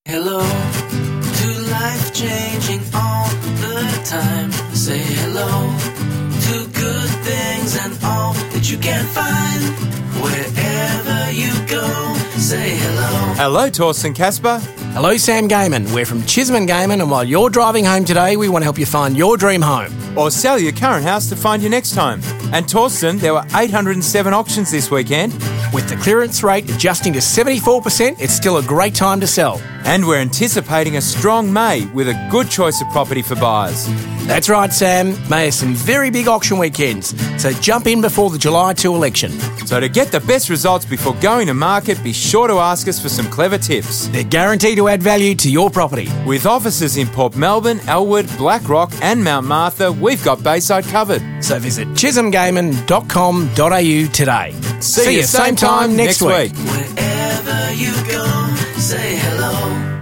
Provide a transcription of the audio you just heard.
Hello to life changing all the time. Say hello to good things and all that you can find wherever you go. Say hello. Hello, Torsten Casper. Hello, Sam Gaiman. We're from Chisholm & Gaiman, and while you're driving home today, we want to help you find your dream home. Or sell your current house to find your next home. And Torsten, there were 807 auctions this weekend. With the clearance rate adjusting to 74%, it's still a great time to sell. And we're anticipating a strong May with a good choice of property for buyers. That's right, Sam. May has some very big auction weekends, so jump in before the July 2 election. So to get the best results before going to market, be sure to ask us for some clever tips. They're guaranteed to add value to your property. With offices in Port Melbourne, Elwood, Blackrock and Mount Martha, we've got Bayside covered. So visit chisholmgaiman.com.au today. See you same time next week. Wherever you go, say hello.